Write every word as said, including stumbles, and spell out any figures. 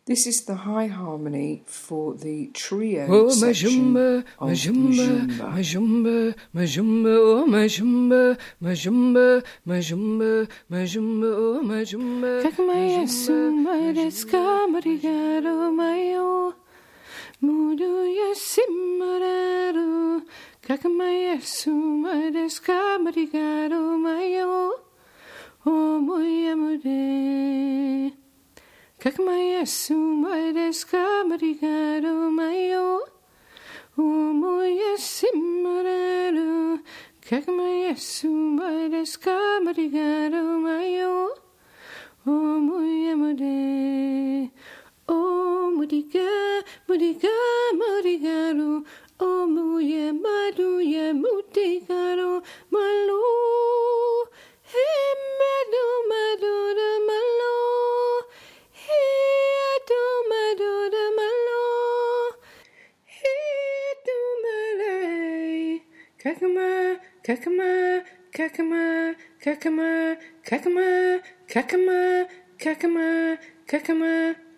This is the high harmony for the trio Oh, section Majumba, of Majumba, Majumba. Majumba, Majumba, oh, Majumba, Majumba, Majumba, Majumba, oh, Majumba. Kakamaya summa deska marigaro mayo. Mudu yasimararu. Kakamaya summa deska marigaro mayo. Oh, moyamude. Kakamaya summa deska marigaro mayo. Oh, moyasimararu. Kakamaya summa deska marigaro mayo. Oh, moyamude. Oh, mudiga, mudiga, mudigaru. Oh, muye, maduye, mudigaro. Malo. Hey, madu, madura, malo. Hey, adu, madura, malo. Hey, adu, malay. Kakama, kakama, kakama, kakama, kakama, kakama, kakama, kakama.